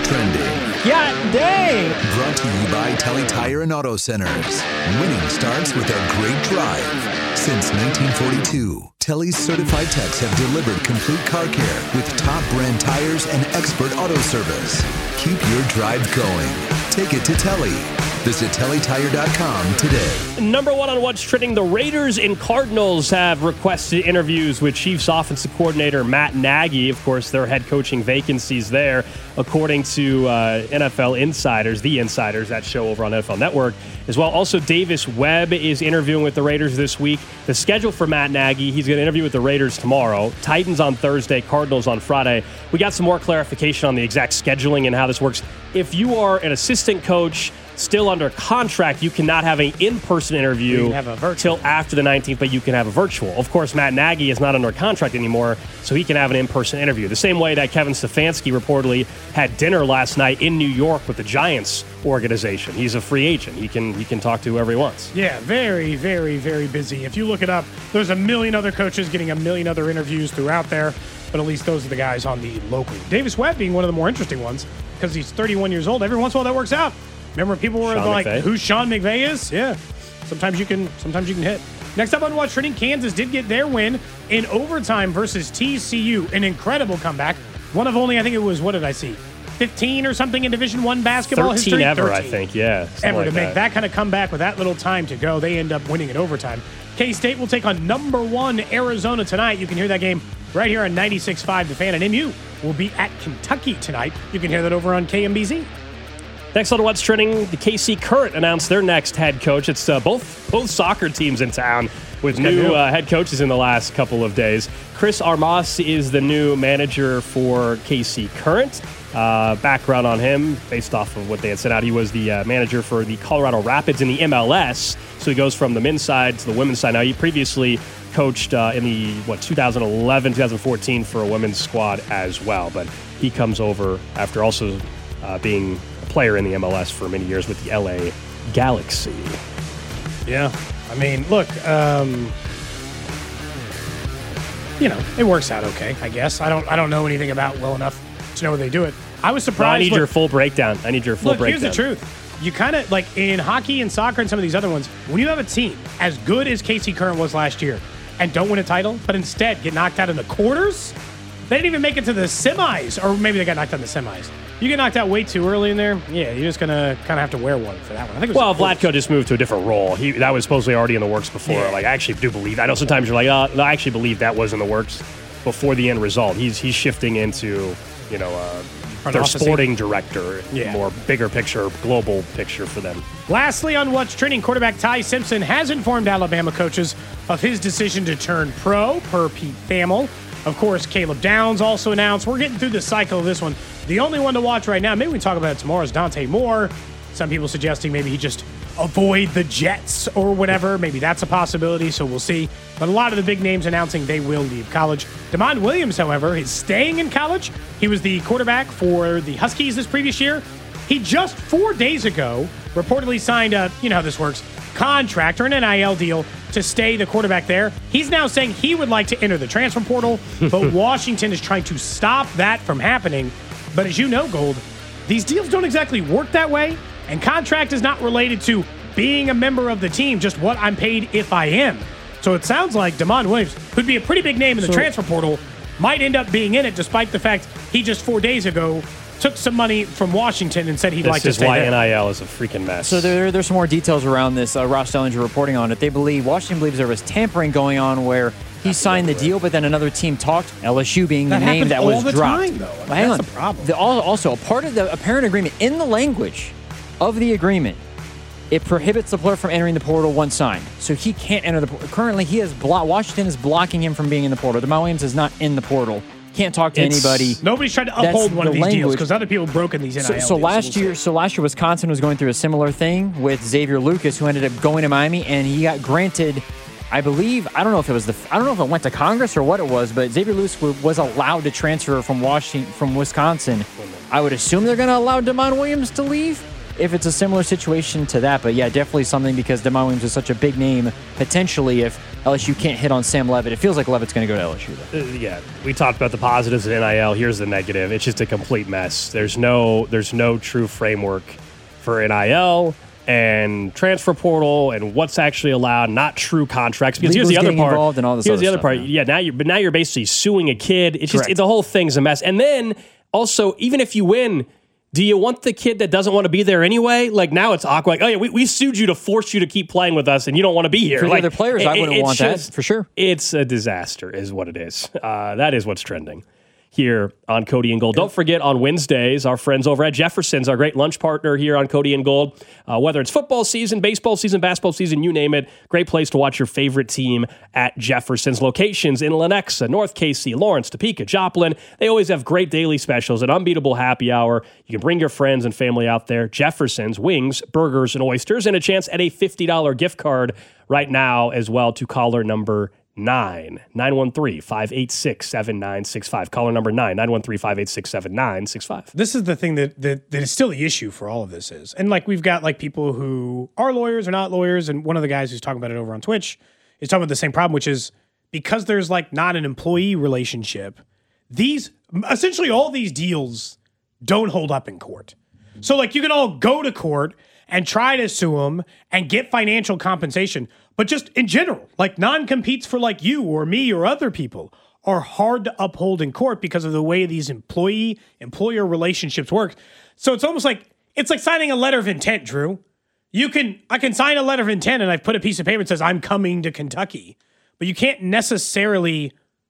trending. Yeah, dang! Brought to you by Telly Tire and Auto Centers. Winning starts with a great drive. Since 1942, Telly's certified techs have delivered complete car care with top brand tires and expert auto service. Keep your drive going. Take it to Telly. Visit TellyTire.com today. Number one on what's trending, the Raiders and Cardinals have requested interviews with Chiefs offensive coordinator Matt Nagy. Of course, their head coaching vacancies there, according to NFL Insiders, the Insiders, that show over on NFL Network as well. Also, Davis Webb is interviewing with the Raiders this week. The schedule for Matt Nagy, he's going to interview with the Raiders tomorrow, Titans on Thursday, Cardinals on Friday. We got some more clarification on the exact scheduling and how this works. If you are an assistant coach still under contract, you cannot have an in-person interview till after the 19th, but you can have a virtual. Of course, Matt Nagy is not under contract anymore, so he can have an in-person interview. The same way that Kevin Stefanski reportedly had dinner last night in New York with the Giants organization. He's a free agent. He can talk to whoever he wants. Yeah, very, very, very busy. If you look it up, there's a million other coaches getting a million other interviews throughout there, but at least those are the guys on the local. Davis Webb being one of the more interesting ones because he's 31 years old. Every once in a while that works out. Remember, people were like, who Sean McVay is? Yeah. Sometimes you can hit. Next up on What's Trending, Kansas did get their win in overtime versus TCU. An incredible comeback. One of only, I think it was, what did I see? 15 or something in Division I basketball 13 history? Ever, 13 I think, yeah. Ever like to make that kind of comeback with that little time to go. They end up winning in overtime. K-State will take on number 1 Arizona tonight. You can hear that game right here on 96.5 The Fan. And MU will be at Kentucky tonight. You can hear that over on KMBZ. Next on What's Trending, the KC Current announced their next head coach. It's both soccer teams in town with new head coaches in the last couple of days. Chris Armas is the new manager for KC Current. Background on him, based off of what they had sent out, he was the manager for the Colorado Rapids in the MLS. So he goes from the men's side to the women's side. Now, he previously coached in the 2011, 2014 for a women's squad as well. But he comes over after also being player in the MLS for many years with the LA Galaxy. Yeah. I mean, look, it works out okay, I guess. I don't know anything about well enough to know where they do it. I was surprised. No, I need your full breakdown. Here's the truth. You kind of, like in hockey and soccer and some of these other ones, when you have a team as good as KC Current was last year and don't win a title, but instead get knocked out in the quarters, they didn't even make it to the semis, or maybe they got knocked out in the semis. You get knocked out way too early in there, yeah, you're just going to kind of have to wear one for that one. I think Vlatko just moved to a different role. That was supposedly already in the works before. Yeah. Like, I actually do believe that. I know sometimes you're like, I actually believe that was in the works before the end result. He's shifting into, their sporting director, more bigger picture, global picture for them. Lastly, on What's Trending, quarterback Ty Simpson has informed Alabama coaches of his decision to turn pro, per Pete Thamel. Of course, Caleb Downs also announced. We're getting through the cycle of this one. The only one to watch right now, maybe we can talk about it tomorrow, is Dante Moore. Some people suggesting maybe he just avoid the Jets or whatever. Maybe that's a possibility, so we'll see. But a lot of the big names announcing they will leave college. DeMond Williams, however, is staying in college. He was the quarterback for the Huskies this previous year. He just 4 days ago reportedly signed a, you know how this works, contract or an NIL deal to stay the quarterback there. He's now saying he would like to enter the transfer portal, but Washington is trying to stop that from happening. But as you know, Gold, these deals don't exactly work that way, and contract is not related to being a member of the team, just what I'm paid if I am. So it sounds like DeMond Williams, who'd be a pretty big name in the transfer portal, might end up being in it, despite the fact he just 4 days ago took some money from Washington and said he'd like to stay there. This is why NIL is a freaking mess. So there's some more details around this. Ross Dellinger reporting on it. Washington believes there was tampering going on where he signed the deal, but then another team talked, LSU being the name that was dropped. Time, though. But hang on. That's a problem. Also, a part of the apparent agreement, in the language of the agreement, it prohibits the player from entering the portal once signed. So he can't enter the portal. Currently, Washington is blocking him from being in the portal. DeMond Williams is not in the portal. Can't talk to anybody. Nobody's tried to uphold one of these deals because other people broken these NIL deals. So last year, Wisconsin was going through a similar thing with Xavier Lucas, who ended up going to Miami, and he got granted, I believe, I don't know if it went to Congress or what it was, but Xavier Lucas was allowed to transfer from Wisconsin. I would assume they're going to allow DeMond Williams to leave if it's a similar situation to that. But yeah, definitely something, because DeMond Williams is such a big name, potentially, if LSU can't hit on Sam Levitt. It feels like Levitt's going to go to LSU, though. Yeah, we talked about the positives of NIL. Here's the negative. It's just a complete mess. There's no true framework for NIL and transfer portal and what's actually allowed, not true contracts. Because here's the other part. Involved and all this here's the other stuff, part. yeah. Now you're basically suing a kid. It's just the whole thing's a mess. And then also, even if you win, do you want the kid that doesn't want to be there anyway? Like, now it's awkward. Like, oh yeah, we sued you to force you to keep playing with us, and you don't want to be here. For the like, other players, I wouldn't want that, for sure. It's a disaster, is what it is. That is what's trending here on Cody and Gold. Don't forget, on Wednesdays, our friends over at Jefferson's, our great lunch partner here on Cody and Gold. Whether it's football season, baseball season, basketball season, you name it, great place to watch your favorite team at Jefferson's. Locations in Lenexa, North KC, Lawrence, Topeka, Joplin. They always have great daily specials, an unbeatable happy hour. You can bring your friends and family out there. Jefferson's, wings, burgers, and oysters, and a chance at a $50 gift card right now as well to caller number 913-586-7965. Caller number 913-586-7965. This is the thing that is still the issue for all of this is. And like, we've got like people who are lawyers or not lawyers. And one of the guys who's talking about it over on Twitch is talking about the same problem, which is because there's like not an employee relationship, essentially all these deals don't hold up in court. So like, you can all go to court and try to sue them and get financial compensation. But just in general, like non-competes for like you or me or other people are hard to uphold in court because of the way these employee-employer relationships work. So it's almost like, it's like signing a letter of intent, Drew. I can sign a letter of intent and I've put a piece of paper that says I'm coming to Kentucky. But you can't necessarily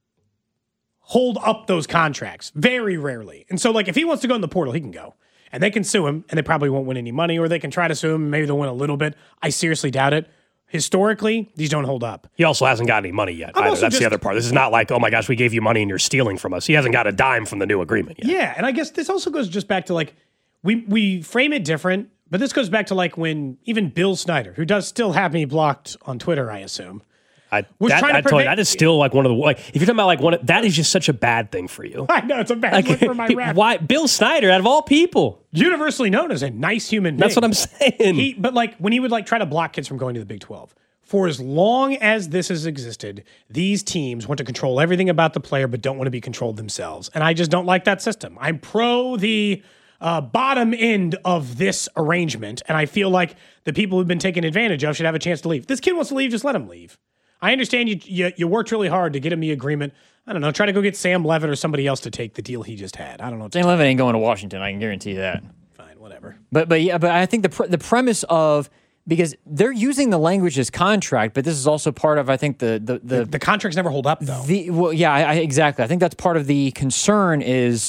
hold up those contracts, very rarely. And so like, if he wants to go in the portal, he can go. And they can sue him, and they probably won't win any money, or they can try to sue him, and maybe they'll win a little bit. I seriously doubt it. Historically, these don't hold up. He also hasn't got any money yet. That's the other part. This is not like, oh my gosh, we gave you money and you're stealing from us. He hasn't got a dime from the new agreement yet. Yeah, and I guess this also goes just back to like, we frame it different, but this goes back to like when even Bill Snyder, who does still have me blocked on Twitter, I assume, that is still like one of the, like, if you're talking about like that is just such a bad thing for you. I know, it's a bad look for my rep. Why Bill Snyder, out of all people, universally known as a nice human being. That's what I'm saying. But like when he would like try to block kids from going to the Big 12, for as long as this has existed, these teams want to control everything about the player, but don't want to be controlled themselves. And I just don't like that system. I'm pro the bottom end of this arrangement, and I feel like the people who've been taken advantage of should have a chance to leave. This kid wants to leave, just let him leave. I understand you worked really hard to get him the agreement. I don't know, try to go get Sam Levitt or somebody else to take the deal he just had. I don't know. Sam Levitt ain't going to Washington, I can guarantee you that. Fine, whatever. But I think the premise of, because they're using the language as contract, but this is also part of, I think, the contracts never hold up, though. Exactly. I think that's part of the concern is,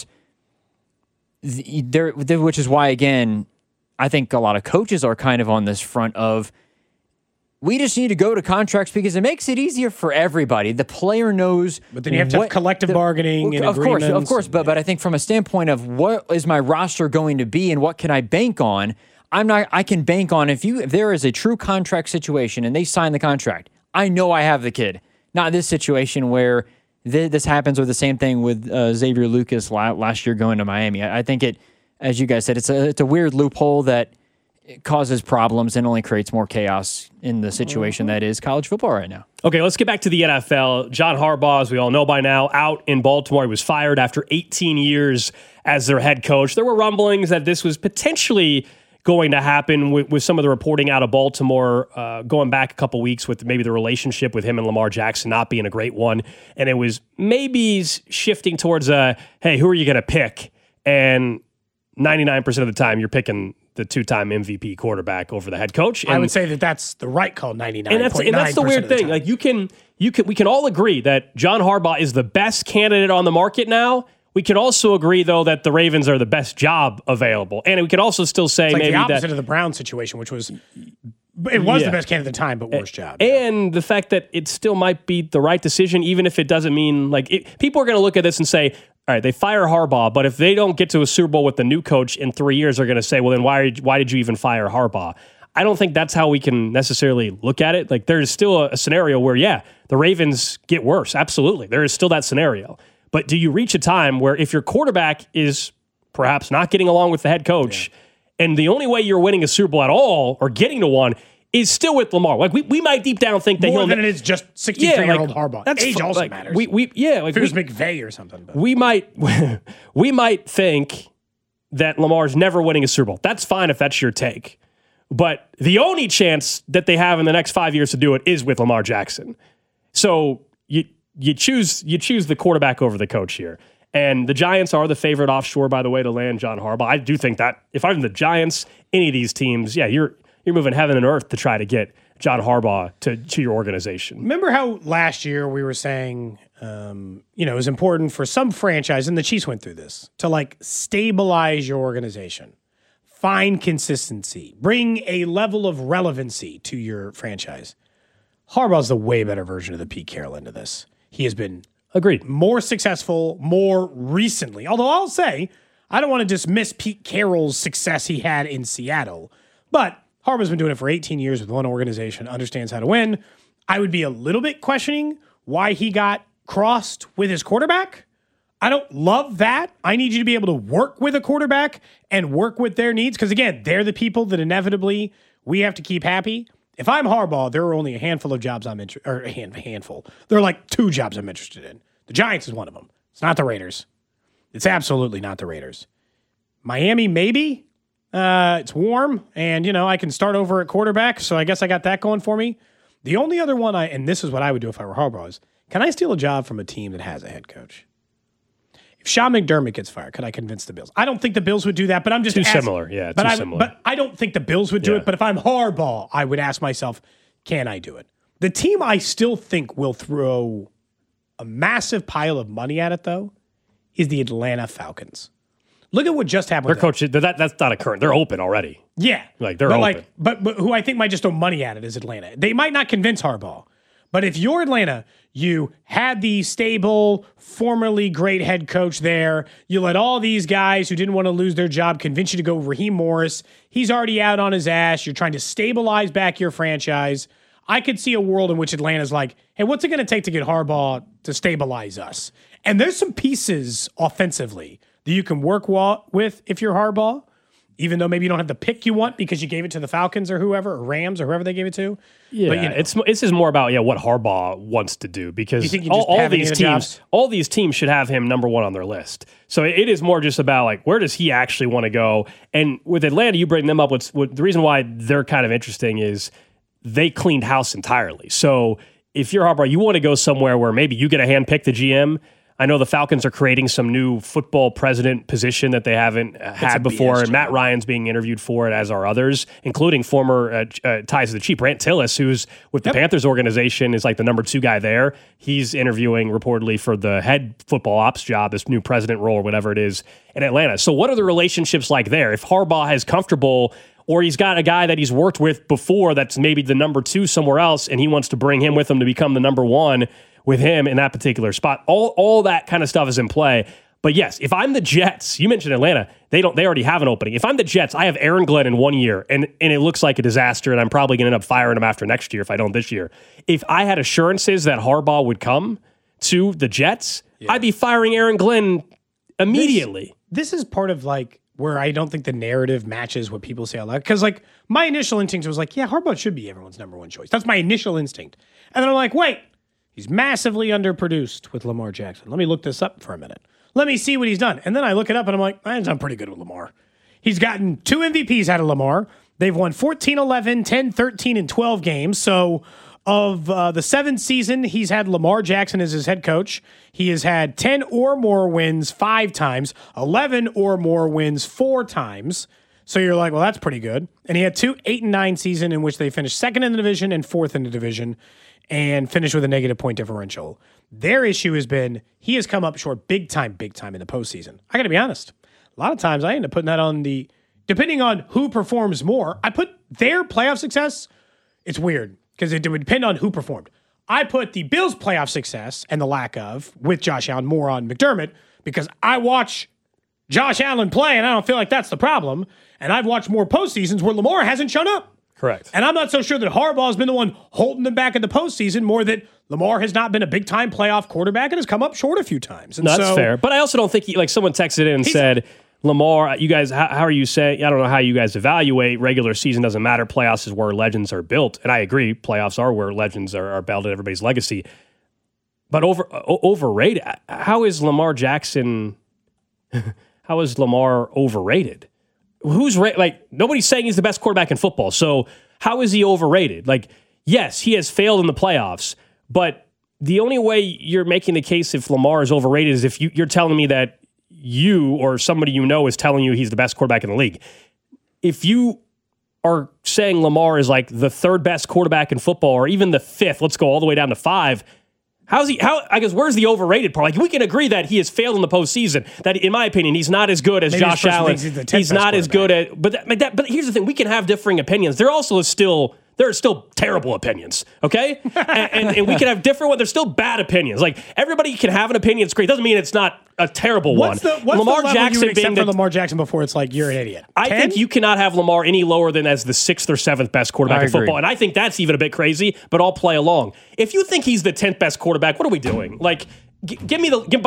which is why, again, I think a lot of coaches are kind of on this front of, we just need to go to contracts because it makes it easier for everybody. The player knows. But then you have to have collective bargaining and agreements. Of course. But I think from a standpoint of what is my roster going to be and what can I bank on, I can bank on if there is a true contract situation and they sign the contract, I know I have the kid. Not this situation where this happens, or the same thing with Xavier Lucas last year going to Miami. I think it, as you guys said, it's a weird loophole that it causes problems and only creates more chaos in the situation that is college football right now. Okay, let's get back to the NFL. John Harbaugh, as we all know by now, out in Baltimore. He was fired after 18 years as their head coach. There were rumblings that this was potentially going to happen with some of the reporting out of Baltimore going back a couple weeks with maybe the relationship with him and Lamar Jackson not being a great one. And it was maybe shifting towards hey, who are you going to pick? And 99% of the time, you're picking the two-time MVP quarterback over the head coach. And I would say that's the right call, 99.9%. And that's the weird thing. Like we can all agree that John Harbaugh is the best candidate on the market now. We can also agree, though, that the Ravens are the best job available. And we could also still say like maybe the opposite of the Browns situation, which was the best candidate at the time, but worst job. And the fact that it still might be the right decision, even if it doesn't mean people are going to look at this and say, all right, they fire Harbaugh, but if they don't get to a Super Bowl with the new coach in 3 years, they're going to say, well, then why did you even fire Harbaugh? I don't think that's how we can necessarily look at it. Like, there's still a scenario where, the Ravens get worse. Absolutely. There is still that scenario. But do you reach a time where if your quarterback is perhaps not getting along with the head coach, and the only way you're winning a Super Bowl at all or getting to one is still with Lamar. Like we might deep down think that more than it is just 63-year-old Harbaugh. That's age also matters. Like if it was McVay or something. But. We might think that Lamar's never winning a Super Bowl. That's fine if that's your take. But the only chance that they have in the next 5 years to do it is with Lamar Jackson. So you choose the quarterback over the coach here. And the Giants are the favorite offshore, by the way, to land John Harbaugh. I do think that if I'm the Giants, any of these teams, you're moving heaven and earth to try to get John Harbaugh to your organization. Remember how last year we were saying, it was important for some franchise, and the Chiefs went through this, to like stabilize your organization, find consistency, bring a level of relevancy to your franchise. Harbaugh's the way better version of the Pete Carroll end of this. He has been more successful more recently. Although I'll say, I don't want to dismiss Pete Carroll's success he had in Seattle, but Harbaugh's been doing it for 18 years with one organization, understands how to win. I would be a little bit questioning why he got crossed with his quarterback. I don't love that. I need you to be able to work with a quarterback and work with their needs because, again, they're the people that inevitably we have to keep happy. If I'm Harbaugh, there are only a handful of jobs I'm interested in, or a handful. There are like 2 jobs I'm interested in. The Giants is one of them. It's not the Raiders. It's absolutely not the Raiders. Miami, maybe. It's warm, and, I can start over at quarterback, so I guess I got that going for me. The only other one and this is what I would do if I were Harbaugh, is can I steal a job from a team that has a head coach? If Sean McDermott gets fired, could I convince the Bills? I don't think the Bills would do that, but I'm just asking. Similar. Yeah, similar. But I don't think the Bills would do it. But if I'm Harbaugh, I would ask myself, can I do it? The team I still think will throw a massive pile of money at it, though, is the Atlanta Falcons. Look at what just happened. Their coach, that's not a current. They're open already. Yeah. They're open. But who I think might just throw money at it is Atlanta. They might not convince Harbaugh. But if you're Atlanta, you had the stable, formerly great head coach there. You let all these guys who didn't want to lose their job convince you to go Raheem Morris. He's already out on his ass. You're trying to stabilize back your franchise. I could see a world in which Atlanta's like, hey, what's it going to take to get Harbaugh to stabilize us? And there's some pieces offensively that you can work with if you're Harbaugh, even though maybe you don't have the pick you want because you gave it to the Falcons or whoever, or Rams or whoever they gave it to. Yeah, but, it's just more about what Harbaugh wants to do because all these teams should have him number one on their list. So it is more just about where does he actually want to go? And with Atlanta, you bring them up. The reason why they're kind of interesting is they cleaned house entirely. So if you're Harbaugh, you want to go somewhere where maybe you get to handpick the GM. I know the Falcons are creating some new football president position that they haven't had before, and Matt Ryan's being interviewed for it, as are others, including former ties to the Chief, Brant Tillis, who's with the Panthers organization, is like the number 2 guy there. He's interviewing reportedly for the head football ops job, this new president role or whatever it is in Atlanta. So what are the relationships like there? If Harbaugh is comfortable, or he's got a guy that he's worked with before that's maybe the number 2 somewhere else, and he wants to bring him with him to become the number 1 with him in that particular spot. All that kind of stuff is in play. But yes, if I'm the Jets, you mentioned Atlanta, they already have an opening. If I'm the Jets, I have Aaron Glenn in 1 year, and it looks like a disaster, and I'm probably going to end up firing him after next year if I don't this year. If I had assurances that Harbaugh would come to the Jets, I'd be firing Aaron Glenn immediately. This is part of where I don't think the narrative matches what people say out loud. Because my initial instinct was Harbaugh should be everyone's number 1 choice. That's my initial instinct. And then I'm like, wait. He's massively underproduced with Lamar Jackson. Let me look this up for a minute. Let me see what he's done. And then I look it up and I'm like, he's done pretty good with Lamar. He's gotten 2 MVPs out of Lamar. They've won 14, 11, 10, 13, and 12 games. So of the 7th season, he's had Lamar Jackson as his head coach. He has had 10 or more wins 5 times, 11 or more wins 4 times. So you're like, well, that's pretty good. And he had 2 8-9 season in which they finished 2nd in the division and 4th in the division, and finished with a negative point differential. Their issue has been he has come up short big time in the postseason. I got to be honest. A lot of times I end up putting that on depending on who performs more, I put their playoff success. It's weird because it would depend on who performed. I put the Bills' playoff success and the lack of with Josh Allen more on McDermott because I watch Josh Allen play and I don't feel like that's the problem. And I've watched more postseasons where Lamar hasn't shown up. Correct. And I'm not so sure that Harbaugh has been the one holding them back in the postseason, more that Lamar has not been a big-time playoff quarterback and has come up short a few times. And that's fair. But I also don't think someone texted in and said, Lamar, you guys, how are you saying? I don't know how you guys evaluate. Regular season doesn't matter. Playoffs is where legends are built. And I agree, playoffs are where legends are built in everybody's legacy. But overrated, how is Lamar Jackson, how is Lamar overrated? Nobody's saying he's the best quarterback in football. So how is he overrated? Like, yes, he has failed in the playoffs, but the only way you're making the case if Lamar is overrated is if you're telling me that you or somebody you know is telling you he's the best quarterback in the league. If you are saying Lamar is like the third best quarterback in football or even the fifth, let's go all the way down to 5, where's the overrated part? Like, we can agree that he has failed in the postseason. That, in my opinion, he's not as good as Josh Allen. He's not as good at. But here's the thing: we can have differing opinions. There are still terrible opinions. Okay, and we can have different ones. There's still bad opinions. Like, everybody can have an opinion. It's great. Doesn't mean it's not a terrible one. What's Lamar Jackson you would accept for Lamar Jackson before it's like you're an idiot? I think you cannot have Lamar any lower than as the 6th or 7th best quarterback in football, and I think that's even a bit crazy. But I'll play along. If you think he's the 10th best quarterback, what are we doing? Like, give me the 9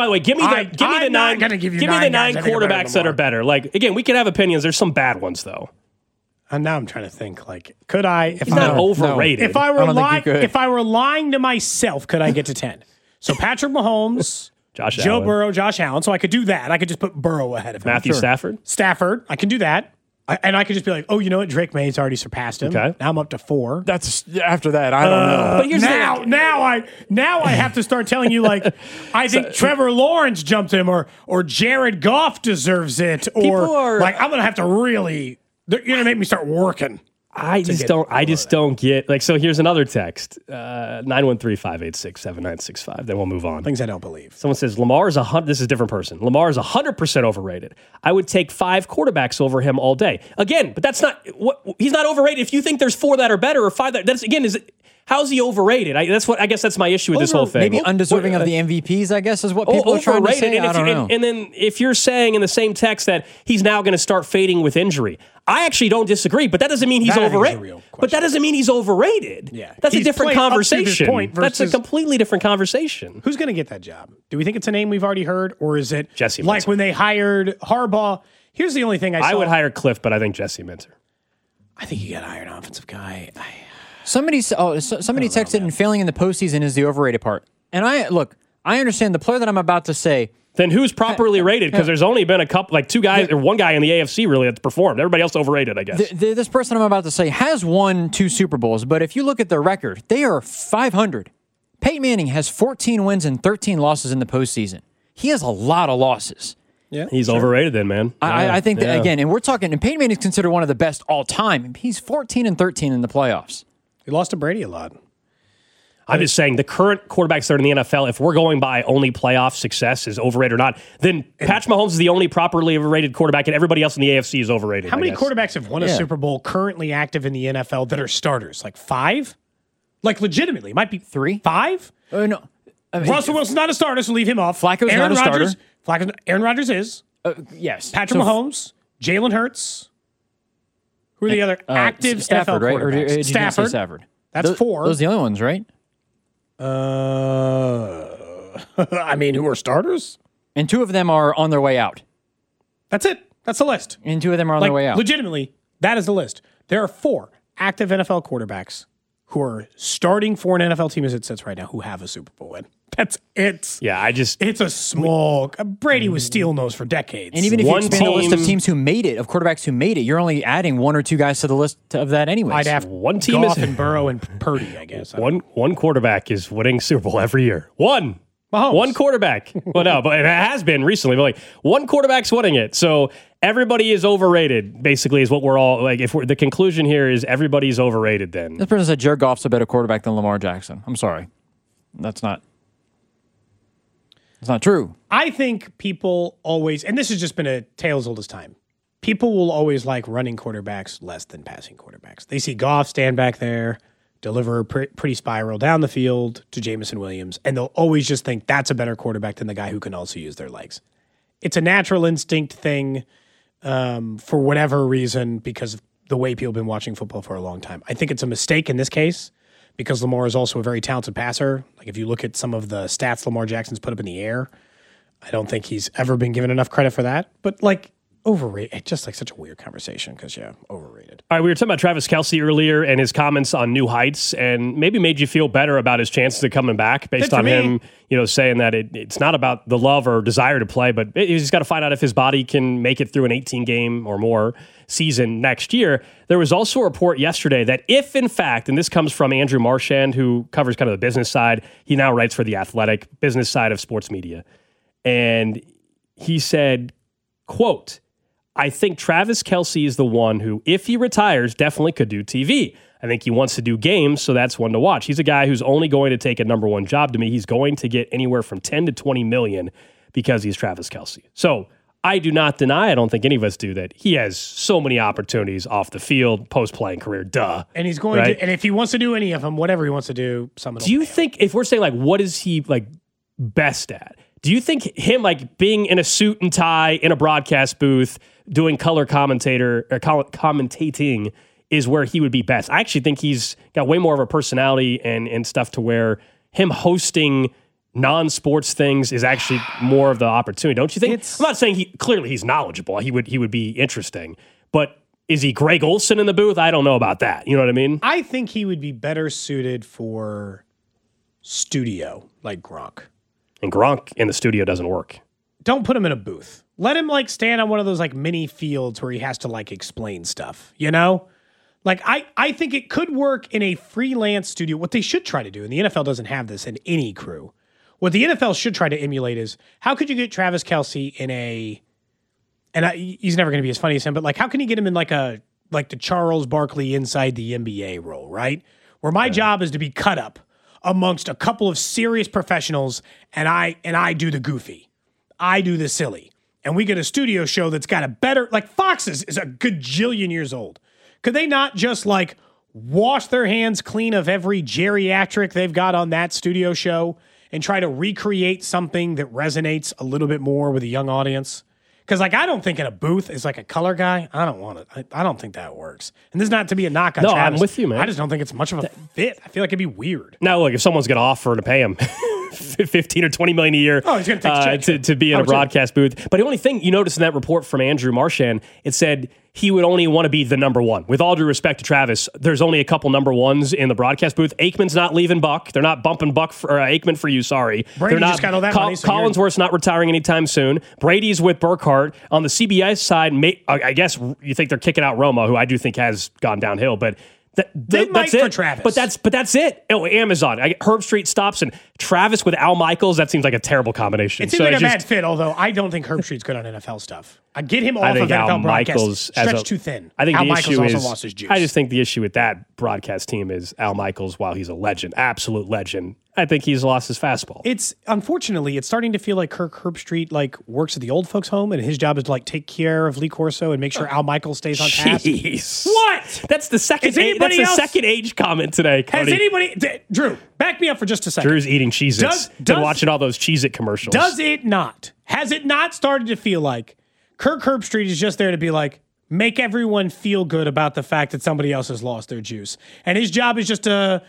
quarterbacks that are better. Like, again, we can have opinions. There's some bad ones though. And now I'm trying to think. Like, could I? He's not overrated. If I were lying to myself, could I get to 10? So Patrick Mahomes. Joe Burrow, Josh Allen. So I could do that. I could just put Burrow ahead of him. Matthew Stafford? Stafford. I can do that. And I could just be like, oh, you know what? Drake May's already surpassed him. Okay. Now I'm up to 4. That's after that. I don't know. But here's now I have to start telling you, like, I think Trevor Lawrence jumped him or Jared Goff deserves it. Or like, I'm going to have to really, you're going to make me start working. I just don't get, like, so here's another text, 913-586-7965. Then we'll move on. Things I don't believe. Someone says, this is a different person. Lamar is 100% overrated. I would take 5 quarterbacks over him all day. Again, but that's not, he's not overrated. If you think there's 4 that are better or 5 how's he overrated? I guess that's my issue with this whole thing. Maybe undeserving of the MVPs, I guess, is what people are trying to say. I don't know. And then if you're saying in the same text that he's now going to start fading with injury, I actually don't disagree, but that doesn't mean he's overrated. But that doesn't mean he's overrated. Yeah. That's a different conversation. That's a completely different conversation. Who's going to get that job? Do we think it's a name we've already heard, or is it Jesse like Minter. when they hired Harbaugh? Here's the only thing I would hire Cliff, but I think Jesse Minter. I think you got to hire an offensive guy. Somebody texted and failing in the postseason is the overrated part. And I understand the player that I'm about to say. Then who's properly rated? Because there's only been a couple, like 2 guys, or 1 guy in the AFC really that's performed. Everybody else overrated, I guess. This person I'm about to say has won 2 Super Bowls, but if you look at their record, they are 500. Peyton Manning has 14 wins and 13 losses in the postseason. He has a lot of losses. Yeah, he's overrated then, man. I think that, again, and we're talking, and Peyton Manning is considered one of the best all time. He's 14 and 13 in the playoffs. He lost to Brady a lot. I'm just saying the current quarterbacks that are in the NFL, if we're going by only playoff success is overrated or not, then Patrick Mahomes is the only properly overrated quarterback, and everybody else in the AFC is overrated. How many quarterbacks have won a Super Bowl currently active in the NFL that are starters? Like 5? Like, legitimately, might be 3? 5? No. Russell Wilson's not a starter, so leave him off. Flacco's not a starter. Aaron Rodgers is. Yes. Patrick Mahomes, Jalen Hurts. Who are the other active Stafford, NFL right? quarterbacks? Or did you say Stafford? That's 4. Those are the only ones, right? I mean, who are starters? And 2 of them are on their way out. That's it. That's the list. And 2 of them are on their way out. Legitimately, that is the list. There are 4 active NFL quarterbacks who are starting for an NFL team as it sits right now who have a Super Bowl win. That's it. Yeah, it's a small. Brady was stealing those for decades. And even if you expand the list of teams who made it, of quarterbacks who made it, you're only adding 1 or 2 guys to the list of that anyways. I'd have one team Goff and Burrow and Purdy, I guess. One quarterback is winning Super Bowl every year. One. Mahomes. One quarterback. Well, no, but it has been recently. But like, one quarterback's winning it. So everybody is overrated, basically, is what we're all like. The conclusion here is everybody's overrated then. This person said Jared Goff's a better quarterback than Lamar Jackson. I'm sorry. That's not true. I think people always, and this has just been a tale as old as time, people will always like running quarterbacks less than passing quarterbacks. They see Goff stand back there, deliver a pretty spiral down the field to Jameson Williams, and they'll always just think that's a better quarterback than the guy who can also use their legs. It's a natural instinct thing for whatever reason because of the way people have been watching football for a long time. I think it's a mistake in this case because Lamar is also a very talented passer. Like if you look at some of the stats Lamar Jackson's put up in the air, I don't think he's ever been given enough credit for that. But like overrated. Just like such a weird conversation because, overrated. All right, we were talking about Travis Kelce earlier and his comments on New Heights, and maybe made you feel better about his chances of coming back based on him, saying that it's not about the love or desire to play, but he's got to find out if his body can make it through an 18-game or more season next year. There was also a report yesterday that if, in fact, and this comes from Andrew Marchand, who covers kind of the business side, he now writes for The Athletic, business side of sports media, and he said, quote, I think Travis Kelce is the one who, if he retires, definitely could do TV. I think he wants to do games, so that's one to watch. He's a guy who's only going to take a number one job to me. He's going to get anywhere from 10 to 20 million because he's Travis Kelce. So I do not deny, I don't think any of us do, that he has so many opportunities off the field, post-playing career, duh. And he's going to, and if he wants to do any of them, whatever he wants to do, someone will Do you think, if we're saying, like, what is he, like, best at? Do you think him, like, being in a suit and tie in a broadcast booth, doing color commentating is where he would be best? I actually think he's got way more of a personality and stuff to where him hosting non-sports things is actually more of the opportunity. Don't you think? I'm not saying he's knowledgeable. He would be interesting, but is he Greg Olson in the booth? I don't know about that. You know what I mean? I think he would be better suited for studio, like Gronk. And Gronk in the studio doesn't work. Don't put him in a booth. Let him like stand on one of those like mini fields where he has to like explain stuff, Like I think it could work in a freelance studio. What they should try to do, and the NFL doesn't have this in any crew, what the NFL should try to emulate is how could you get Travis Kelce in he's never going to be as funny as him, but like how can you get him in like the Charles Barkley inside the NBA role, right? Where my job is to be cut up amongst a couple of serious professionals and I do the goofy. I do the silly. And we get a studio show that's got a better, like Fox's is a gajillion years old. Could they not just like wash their hands clean of every geriatric they've got on that studio show and try to recreate something that resonates a little bit more with a young audience? Because like I don't think in a booth is like a color guy. I don't want it. I don't think that works. And this is not to be a knock on Travis. I'm with you, man. I just don't think it's much of a fit. I feel like it'd be weird. Now, look, if someone's going to offer to pay him 15 or 20 million a year he's going to take to be in a broadcast booth. But the only thing you notice in that report from Andrew Marchand, it said he would only want to be the number one. With all due respect to Travis, there's only a couple number ones in the broadcast booth. Aikman's not leaving Buck. They're not bumping Buck for Aikman for you. Sorry, Brady they're not. Just got all that money, so Collinsworth's not retiring anytime soon. Brady's with Burkhardt on the CBS side. I guess you think they're kicking out Romo, who I do think has gone downhill, but. That's it. For Travis. But that's it. Oh, Amazon. Herb Street stops and Travis with Al Michaels. That seems like a terrible combination. It seems like a bad fit, although I don't think Herb Street's good on NFL stuff. I get him off of NFL broadcast. Stretched too thin. I think Al the Michaels issue also is, lost his juice. I just think the issue with that broadcast team is Al Michaels, while he's a legend, absolute legend, I think he's lost his fastball. Unfortunately, it's starting to feel like Kirk Herbstreit works at the old folks' home, and his job is to take care of Lee Corso and make sure Al Michaels stays on task. What? That's the second. That's the second age comment today, Cody. Has anybody? Drew, back me up for just a second. Drew's eating Cheez-Its and watching all those Cheez-It commercials. Does it not? Has it not started to feel like Kirk Herbstreit is just there to be like, make everyone feel good about the fact that somebody else has lost their juice, and his job is just to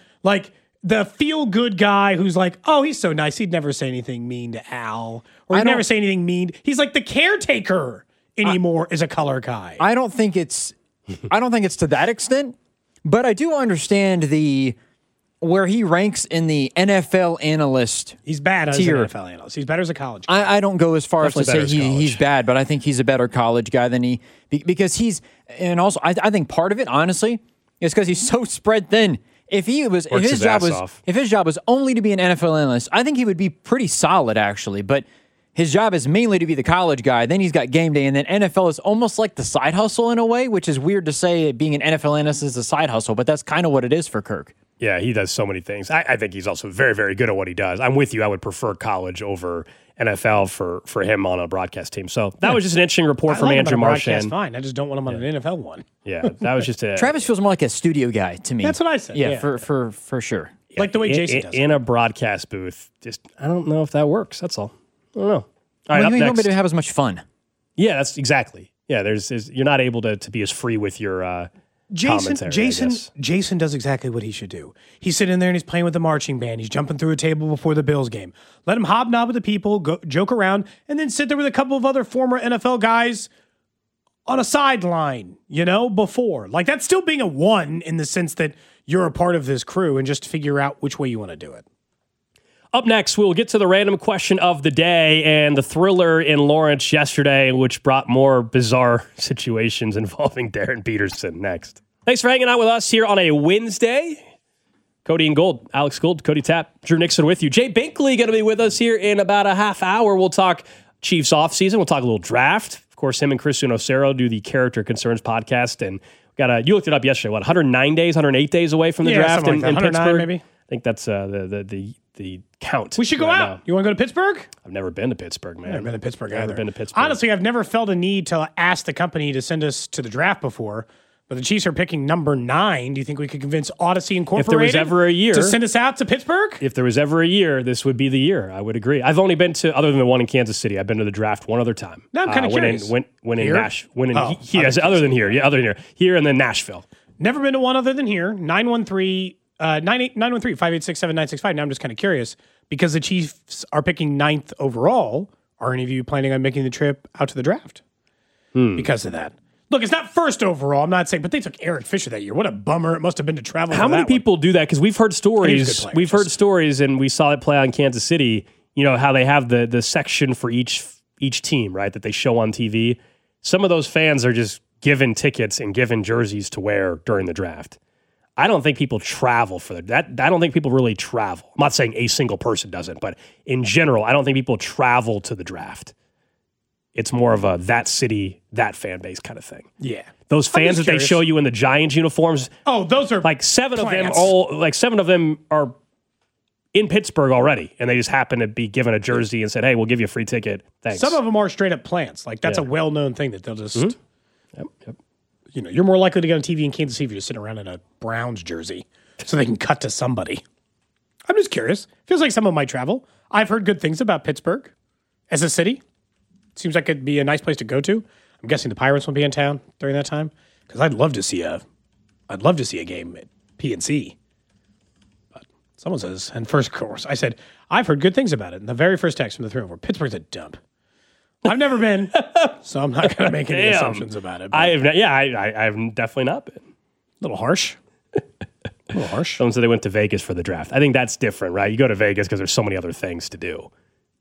the feel-good guy who's like, oh, he's so nice. He'd never say anything mean to Al. Or he'd never say anything mean. He's like the caretaker anymore is a color guy. I don't think it's to that extent, but I do understand where he ranks in the NFL analyst. He's bad as an NFL analyst. He's better as a college guy. I don't go as far as to say he's bad, but I think he's a better college guy than because and also I think part of it, honestly, is because he's so spread thin. If his job was only to be an NFL analyst, I think he would be pretty solid actually. But his job is mainly to be the college guy. Then he's got game day, and then NFL is almost like the side hustle in a way, which is weird to say. Being an NFL analyst is a side hustle, but that's kind of what it is for Kirk. Yeah, he does so many things. I think he's also very, very good at what he does. I'm with you. I would prefer college over NFL for him on a broadcast team. So that was just an interesting report from Andrew Marchand. Fine. I just don't want him on an NFL one. Yeah, that was just Travis feels more like a studio guy to me. That's what I said. Yeah. For sure. Like the way Jason does. In a broadcast booth, just I don't know if that works. That's all. I don't know. All right, you don't have as much fun. Yeah, that's exactly. Yeah, you're not able to be as free with your Jason does exactly what he should do. He's sitting there and he's playing with the marching band. He's jumping through a table before the Bills game. Let him hobnob with the people, joke around, and then sit there with a couple of other former NFL guys on a sideline, before. Like, that's still being a one in the sense that you're a part of this crew and just figure out which way you want to do it. Up next, we'll get to the random question of the day and the thriller in Lawrence yesterday, which brought more bizarre situations involving Darren Peterson next. Thanks for hanging out with us here on a Wednesday. Cody and Gold, Alex Gold, Cody Tapp, Drew Nixon with you. Jay Binkley going to be with us here in about a half hour. We'll talk Chiefs offseason. We'll talk a little draft. Of course, him and Christian Osero do the Character Concerns podcast. And you looked it up yesterday, 108 days away from the draft in Pittsburgh? Maybe. I think that's the count. We should go out. Now. You want to go to Pittsburgh? I've never been to Pittsburgh, man. I've never been to Pittsburgh either. Never been to Pittsburgh. Honestly, I've never felt a need to ask the company to send us to the draft before. But the Chiefs are picking number 9. Do you think we could convince Odyssey Incorporated if there was ever a year, to send us out to Pittsburgh? If there was ever a year, this would be the year. I would agree. I've only been to, other than the one in Kansas City, I've been to the draft one other time. No, I'm kind of curious. When in Nashville. Other than here. Yeah, other than here. Here and then Nashville. Never been to one other than here. 913-586-7965. Now I'm just kind of curious because the Chiefs are picking 9th overall. Are any of you planning on making the trip out to the draft? Because of that. Look, it's not first overall. I'm not saying, but they took Eric Fisher that year. What a bummer it must have been to travel. How many people do that? Because we've heard stories. We've heard stories, and we saw it play on Kansas City. How they have the section for each team, right? That they show on TV. Some of those fans are just given tickets and given jerseys to wear during the draft. I don't think people travel for that. I don't think people really travel. I'm not saying a single person doesn't, but in general, I don't think people travel to the draft. It's more of a that city, that fan base kind of thing. Yeah. Those fans that they show you in the Giants uniforms. Oh, those are like seven of them are in Pittsburgh already, and they just happen to be given a jersey and said, "Hey, we'll give you a free ticket." Thanks. Some of them are straight up plants. Like that's a well-known thing that they'll just Yep. You're more likely to get on TV in Kansas City if you're sitting around in a Browns jersey so they can cut to somebody. I'm just curious. Feels like someone might travel. I've heard good things about Pittsburgh as a city. Seems like it'd be a nice place to go to. I'm guessing the Pirates will be in town during that time because I'd love to see a game at PNC. But someone says, and first course, I said I've heard good things about it. And the very first text from the 304, Pittsburgh's a dump. I've never been, so I'm not going to make any assumptions about it. I've definitely not been. A little harsh. Someone said they went to Vegas for the draft. I think that's different, right? You go to Vegas because there's so many other things to do.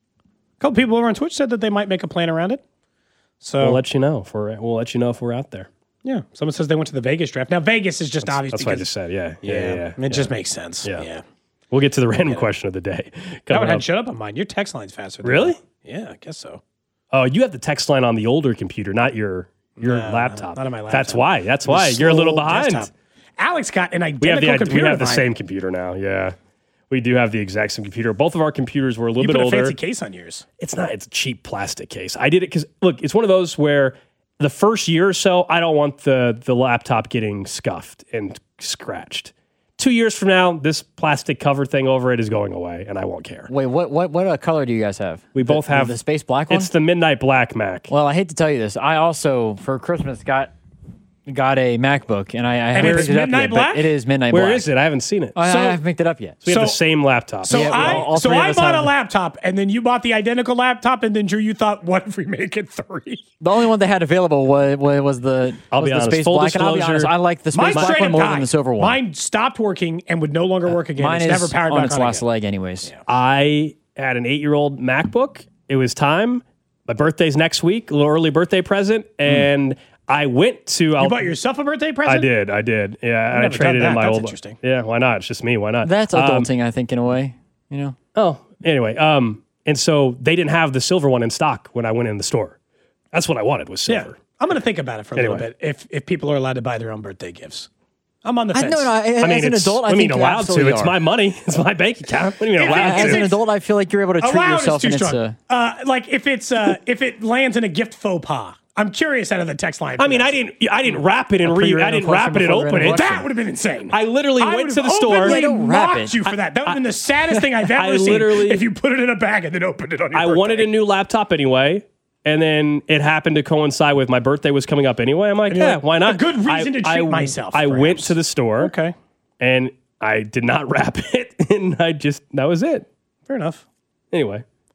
A couple people over on Twitch said that they might make a plan around it. So we'll let you know if we're out there. Yeah. Someone says they went to the Vegas draft. Now Vegas is just obvious. That's what I just said. Yeah. It just makes sense. Yeah. We'll get to the random question of the day. That one hadn't shut up on mine. Your text line's faster. Really? Yeah, I guess so. Oh, you have the text line on the older computer, not your laptop. Not on my laptop. That's why. You're a little behind. Desktop. Alex got an identical computer. We have the same computer now. Yeah. We do have the exact same computer. Both of our computers were a little bit older. You put a fancy case on yours. It's not. It's a cheap plastic case. I did it because, look, it's one of those where the first year or so, I don't want the laptop getting scuffed and scratched. 2 years from now, this plastic cover thing over it is going away, and I won't care. Wait, what color do you guys have? We both have the space black one? It's the Midnight Black Mac. Well, I hate to tell you this. I also, for Christmas, got a MacBook, and I haven't picked it up yet. Black? But it is Midnight Black. Where is it? I haven't seen it. I haven't picked it up yet. So we have the same laptop. So I bought a laptop, and then you bought the identical laptop, and then Drew, you thought, what if we make it 3? The only one they had available was the space black. And I'll be honest, I like the space black one more than the silver one. Mine stopped working and would no longer work again. Mine it's never powered on back its on last again. leg, anyways. Yeah. I had an 8-year-old MacBook. It was time. My birthday's next week. A little early birthday present, and I went to. You bought yourself a birthday present? I did. Yeah, I traded in my old. Interesting. Yeah, why not? It's just me. Why not? That's adulting, I think, in a way. Oh, anyway. And so they didn't have the silver one in stock when I went in the store. That's what I wanted was silver. Yeah. I'm going to think about it for a little bit. If people are allowed to buy their own birthday gifts, I'm on the fence. As an adult, I think allowed to. It's my money. It's my bank account. What do you mean allowed to? As an adult, I feel like you're able to treat yourself. Is too strong. Like if it lands in a gift faux pas. I'm curious out of the text line. I mean, I didn't wrap it and open it. That would have been insane. I literally went to the store. They don't wrap it. You for that. That would have been the saddest thing I've ever seen. If you put it in a bag and then opened it on your birthday. I wanted a new laptop anyway, and then it happened to coincide with my birthday was coming up anyway. I'm like, why not? A good reason to treat myself. I went to the store. Okay. And I did not wrap it, and that was it. Fair enough. Anyway.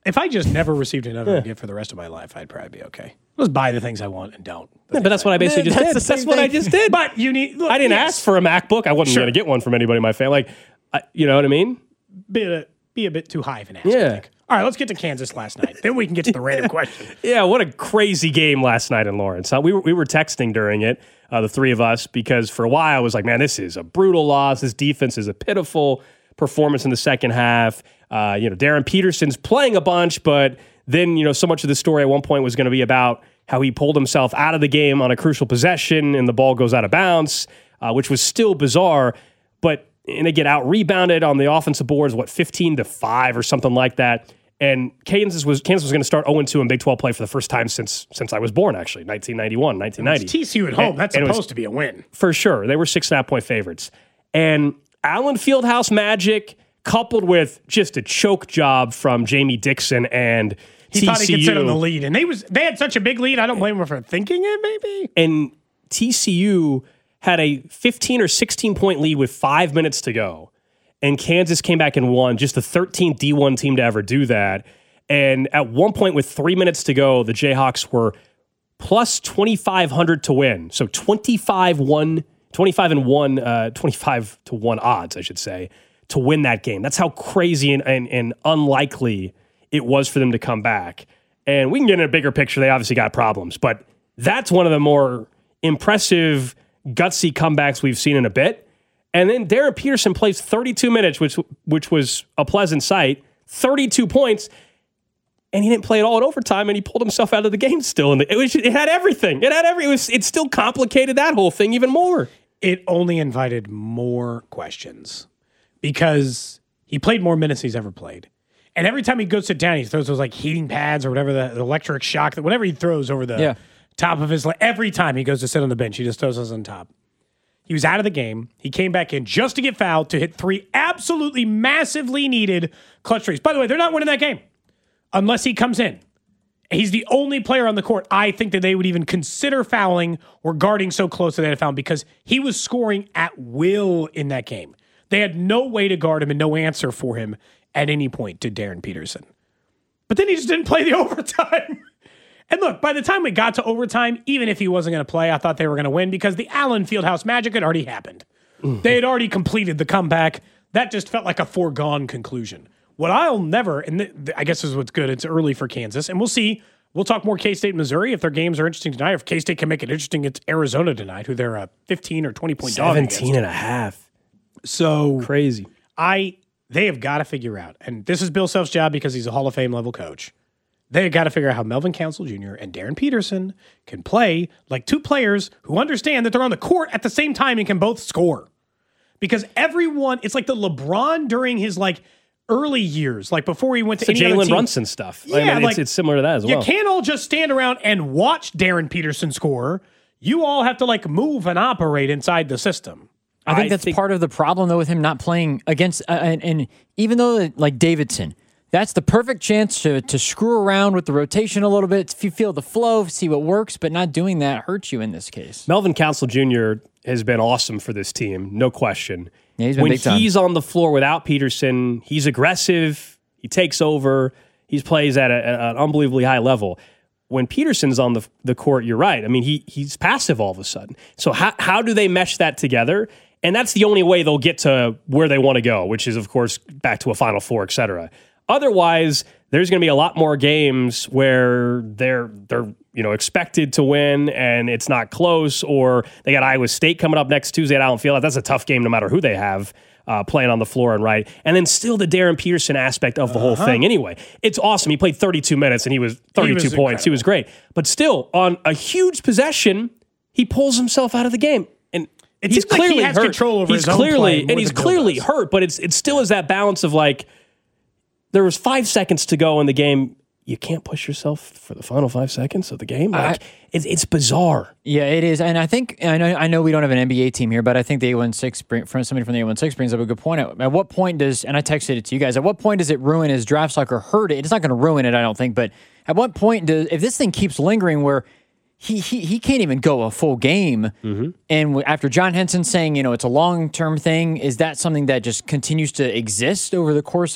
If I just never received another gift for the rest of my life, I'd probably be okay. Just buy the things I want and don't. Yeah, but that's what I basically just did. That's what I just did. But you need. Look, I didn't ask for a MacBook. I wasn't going to get one from anybody in my family. You know what I mean? Be a bit too high of an ask. I think. All right, let's get to Kansas last night. Then we can get to the random question. Yeah, what a crazy game last night in Lawrence. We were texting during it, the three of us, because for a while I was like, man, this is a brutal loss. This defense is a pitiful performance in the second half. Darren Peterson's playing a bunch, but then, so much of the story at one point was going to be about how he pulled himself out of the game on a crucial possession and the ball goes out of bounds, which was still bizarre. And they get out rebounded on the offensive boards, 15-5 or something like that. And Kansas was going to start 0-2 in Big 12 play for the first time since I was born, actually, 1991, 1990. It's TCU at home. That's supposed to be a win. For sure. They were 6.5-point favorites. And Allen Fieldhouse magic coupled with just a choke job from Jamie Dixon and he TCU. Thought he could sit on the lead. And they had such a big lead, I don't blame them for thinking it, maybe. And TCU had a 15 or 16-point lead with 5 minutes to go. And Kansas came back and won, just the 13th D1 team to ever do that. And at one point with 3 minutes to go, the Jayhawks were plus 2,500 to win. So 25 to 1 odds, I should say, to win that game. That's how crazy and unlikely it was for them to come back. And we can get in a bigger picture. They obviously got problems. But that's one of the more impressive, gutsy comebacks we've seen in a bit. And then Darren Peterson plays 32 minutes, which was a pleasant sight, 32 points, and he didn't play at all in overtime, and he pulled himself out of the game still. And it had everything. It still complicated that whole thing even more. It only invited more questions because he played more minutes than he's ever played. And every time he goes sit down, he throws those like heating pads or whatever, the electric shock, whatever he throws over the top of his leg. Every time he goes to sit on the bench, he just throws those on top. He was out of the game. He came back in just to get fouled to hit 3 absolutely massively needed clutch threes. By the way, they're not winning that game unless he comes in. He's the only player on the court I think that they would even consider fouling or guarding so close that they had found because he was scoring at will in that game. They had no way to guard him and no answer for him at any point to Darren Peterson. But then he just didn't play the overtime. And look, by the time we got to overtime, even if he wasn't going to play, I thought they were going to win because the Allen Fieldhouse magic had already happened. They had already completed the comeback. That just felt like a foregone conclusion. What I'll never, and I guess this is what's good, it's early for Kansas, and we'll see. We'll talk more K-State, Missouri. If their games are interesting tonight, if K-State can make it interesting, it's Arizona tonight, who they're a 15 or 20-point dog against. 17.5. So crazy. They have got to figure out, and this is Bill Self's job because he's a Hall of Fame level coach. They got to figure out how Melvin Council Jr. and Darren Peterson can play like two players who understand that they're on the court at the same time and can both score. Because everyone, it's like the LeBron during his early years, before he went to any other team. Jalen Brunson stuff. Yeah, it's similar to that as well. You can't all just stand around and watch Darren Peterson score. You all have to move and operate inside the system. I think that's part of the problem, though, with him not playing against, and even though Davidson, that's the perfect chance to screw around with the rotation a little bit. If you feel the flow, see what works, but not doing that hurts you in this case. Melvin Council Jr. has been awesome for this team, no question. Yeah, he's been big time. When he's on the floor without Peterson, he's aggressive, he takes over, he plays at an unbelievably high level. When Peterson's on the court, you're right. I mean, he's passive all of a sudden. So how do they mesh that together? And that's the only way they'll get to where they want to go, which is, of course, back to a Final Four, et cetera. Otherwise, there's going to be a lot more games where they're expected to win and it's not close, or they got Iowa State coming up next Tuesday at Allen Field. That's a tough game no matter who they have playing on the floor and right. And then still the Darren Peterson aspect of the whole thing. Anyway, it's awesome. He played 32 minutes and he was 32 points. Incredible. He was great. But still, on a huge possession, he pulls himself out of the game. And he's clearly he has hurt. Control over he's his clearly own play and he's clearly hurt, but it still is that balance of there was 5 seconds to go in the game. You can't push yourself for the final 5 seconds of the game. It's bizarre. Yeah, it is. And I know we don't have an NBA team here, but I think the 816 somebody from the 816 brings up a good point. At what point and I texted it to you guys, at what point does it ruin his draft stock or hurt it? It's not going to ruin it, I don't think, but at what point if this thing keeps lingering where he can't even go a full game, and after John Henson saying, it's a long-term thing, is that something that just continues to exist over the course of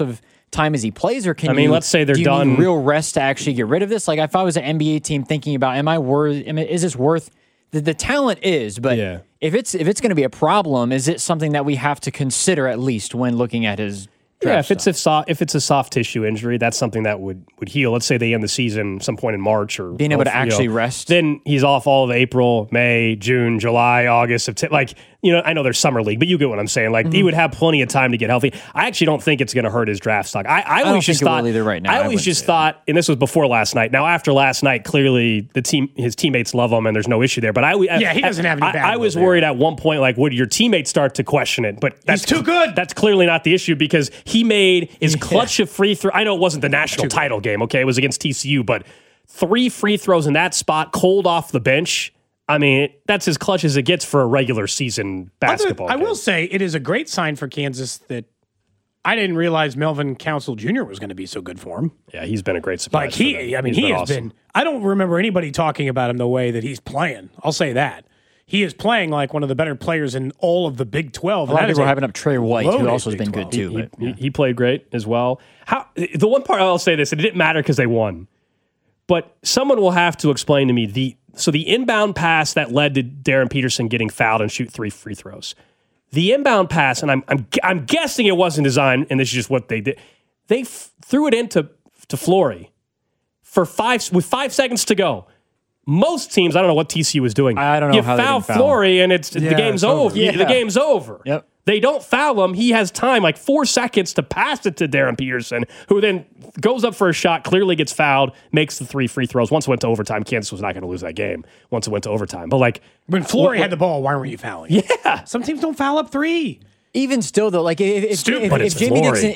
time as he plays, or can let's say they're do you done. need real rest to actually get rid of this? Like if I was an NBA team thinking about, is this worth the talent is, but if it's going to be a problem, is it something that we have to consider at least when looking at his if it's a soft tissue injury, that's something that would heal. Let's say they end the season some point in March or being able to actually rest. Then he's off all of April, May, June, July, August, September. Like, I know there's summer league, but you get what I'm saying. Like he would have plenty of time to get healthy. I actually don't think it's going to hurt his draft stock. I always just thought either right now. I always just thought, and this was before last night. Now after last night, clearly his teammates love him and there's no issue there. But he doesn't have any bad. I was worried at one point, like, would your teammates start to question it? But that's too good. That's clearly not the issue because he made his clutch of free throw. I know it wasn't the national title game, okay? It was against TCU, but 3 free throws in that spot, cold off the bench. I mean, that's as clutch as it gets for a regular season basketball game. I will say it is a great sign for Kansas that I didn't realize Melvin Council Jr. was going to be so good for him. Yeah, he's been a great surprise. Like he has been. I don't remember anybody talking about him the way that he's playing. I'll say that. He is playing like one of the better players in all of the Big 12. A lot of people are having up Trey White, who also has been good too. He played great as well. The one part I'll say this, and it didn't matter because they won, but someone will have to explain to me the inbound pass that led to Darren Peterson getting fouled and shoot 3 free throws. The inbound pass, and I'm guessing it wasn't designed, and this is just what they did. They threw it into Flory with 5 seconds to go. Most teams, I don't know what TCU was doing. I don't know how they didn't foul Flory, and the game's over. Yeah. The game's over. Yep. They don't foul him. He has time, like 4 seconds, to pass it to Darren Peterson, who then goes up for a shot, clearly gets fouled, makes the 3 free throws. Once it went to overtime, Kansas was not going to lose that game once it went to overtime. But like when Flory had the ball, why weren't you fouling? Yeah. Some teams don't foul up 3. Even still, though, like if Jamie Dixon,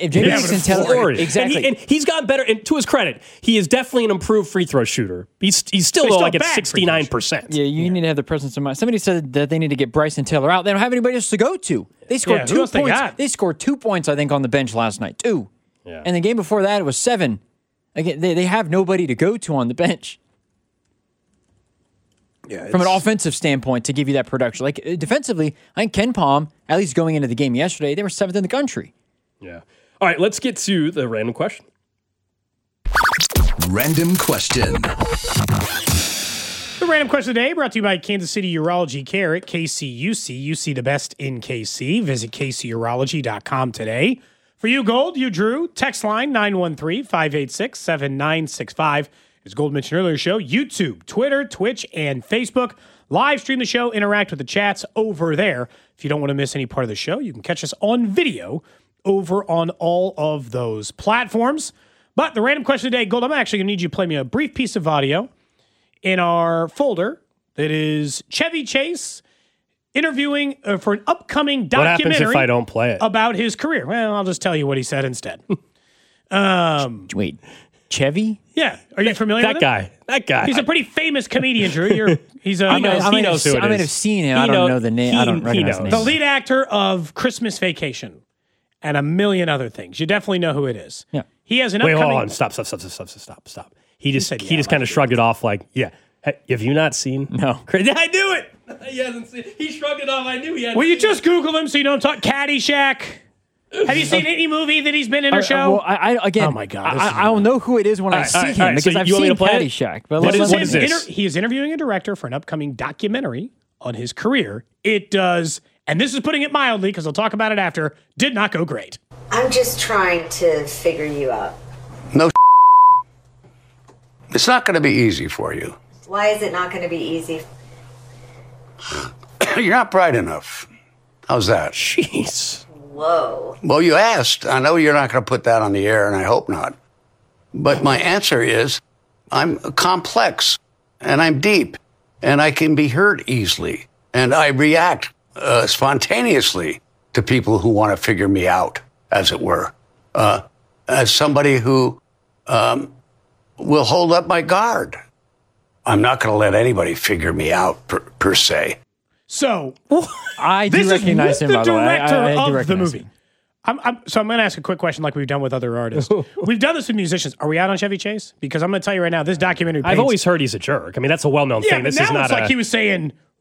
exactly, and he's gotten better. And to his credit, he is definitely an improved free throw shooter. He's still like at 69%. Yeah, you need to have the presence of mind. Somebody said that they need to get Bryson Taylor out. They don't have anybody else to go to. They scored 2 points. They scored 2 points, I think, on the bench last night. 2. Yeah. And the game before that, it was 7. Again, they have nobody to go to on the bench. Yeah, from an offensive standpoint to give you that production. Like defensively, I think Ken Palm, at least going into the game yesterday, they were 7th in the country. Yeah. All right, let's get to the random question. Random question. The random question today brought to you by Kansas City Urology Care at KCUC. You see the best in KC. Visit kcurology.com today. For you, Gold, you Drew. Text line 913-586-7965. As Gold mentioned earlier, show YouTube, Twitter, Twitch, and Facebook. Live stream the show, interact with the chats over there. If you don't want to miss any part of the show, you can catch us on video over on all of those platforms. But the random question today, Gold, I'm actually going to need you to play me a brief piece of audio in our folder that is Chevy Chase interviewing for an upcoming documentary. What happens if I don't play it? About his career. Well, I'll just tell you what he said instead. Wait. Chevy? Yeah. Are you familiar with him? That guy. He's a pretty famous comedian, Drew. He knows who it is. I might have seen him. I don't know the name. I don't recognize the name. The lead actor of Christmas Vacation and a million other things. You definitely know who it is. Yeah. He has an upcoming... upcoming... Wait, hold on. Stop. He just kind of shrugged it off like, yeah. Hey, have you not seen? No. I knew it. He hasn't seen. He shrugged it off. I knew he hadn't. Well, you just Google him so you don't talk Caddyshack. Have you seen any movie that he's been in or show? Well, oh my God! I'll know who it is when I see him because I've seen Caddyshack. But what is this? He is interviewing a director for an upcoming documentary on his career. It does, and this is putting it mildly because I'll talk about it after, did not go great. I'm just trying to figure you out. No, it's not going to be easy for you. Why is it not going to be easy? You're not bright enough. How's that? Jeez. Whoa. Well, you asked. I know you're not going to put that on the air, and I hope not. But my answer is I'm complex, and I'm deep, and I can be hurt easily, and I react spontaneously to people who want to figure me out, as it were, as somebody who will hold up my guard. I'm not going to let anybody figure me out, per se. So, I do recognize him, by the way. I do recognize the movie. Him. So I'm going to ask a quick question like we've done with other artists. We've done this with musicians. Are we out on Chevy Chase? Because I'm going to tell you right now, this documentary I've always heard he's a jerk. I mean, that's a well-known thing. This is not like he was saying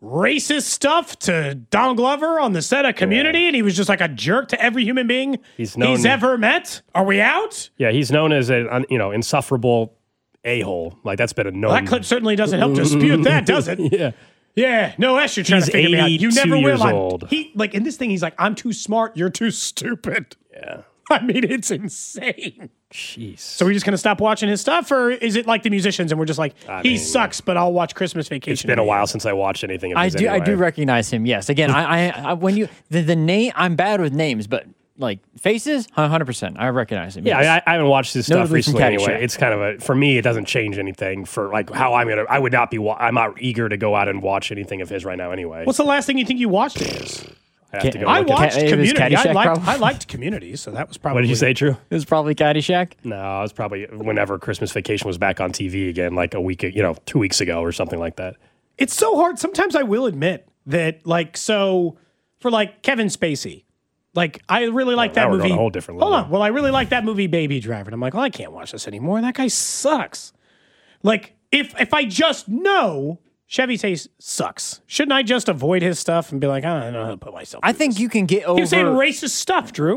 racist stuff to Donald Glover on the set of Community, and he was just like a jerk to every human being he's ever met. Are we out? Yeah, he's known as an insufferable a-hole. Like, that's been a known. Well, that clip certainly doesn't help dispute that, does it? Yeah. Yeah, no, that's you're trying to figure me out. You never years will. Old. He like in this thing. He's like, I'm too smart. You're too stupid. Yeah. I mean, it's insane. Jeez. So we're just gonna stop watching his stuff, or is it like the musicians and we're just like, he sucks, but I'll watch Christmas Vacation? It's been a while since I watched anything of his. I do recognize him. Yes. Again, I when you the name, I'm bad with names, but like faces, 100%. I recognize him. Yeah, yes. I haven't watched his stuff Notably recently anyway. Caddyshack. It's kind of for me, it doesn't change anything for like how I would not be, I'm not eager to go out and watch anything of his right now anyway. What's the last thing you think you watched of his? I have to go I look at watched it. It was Community. Caddyshack, I liked Community, so that was probably. What did you say, Drew? It was probably Caddyshack. No, it was probably whenever Christmas Vacation was back on TV again, like a week, 2 weeks ago or something like that. It's so hard. Sometimes I will admit that, like, so for like Kevin Spacey, like I really like that now we're movie. on a whole different Hold level. on. Well, I really like that movie, Baby Driver. And I'm like, well, I can't watch this anymore. That guy sucks. Like, if I just know Chevy Chase sucks, shouldn't I just avoid his stuff and be like, I don't know how to put myself? I think you can get over. You're saying racist stuff, Drew.